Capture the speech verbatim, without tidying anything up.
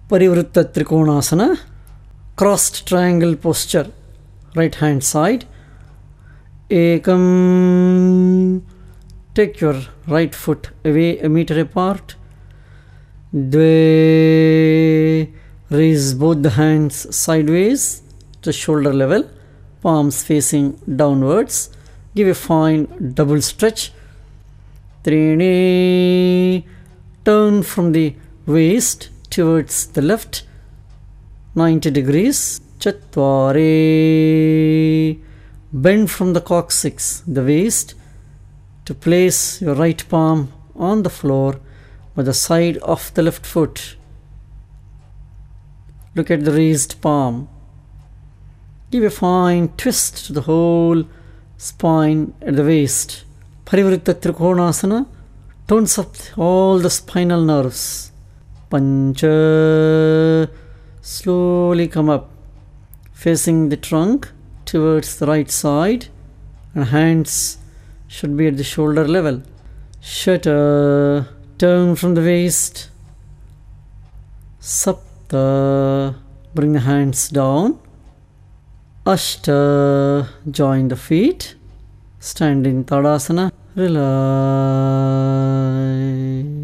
Parivritta Trikonasana, crossed triangle posture, right hand side. Ekam, take your right foot away a meter apart. Dve, raise both the hands sideways to shoulder level, palms facing downwards. Give a fine double stretch. Trini, turn from the waist towards the left ninety degrees. Chattvari, bend from the coccyx, the waist, to place your right palm on the floor by the side of the left foot. Look at the raised palm. Give a fine twist to the whole spine at the waist. Parivritta Trikonasana turns up all the spinal nerves. Pancha, slowly come up, facing the trunk towards the right side, and hands should be at the shoulder level. Shata, turn from the waist. Sapta, bring the hands down. Ashta, join the feet. Stand in Tadasana. Relax.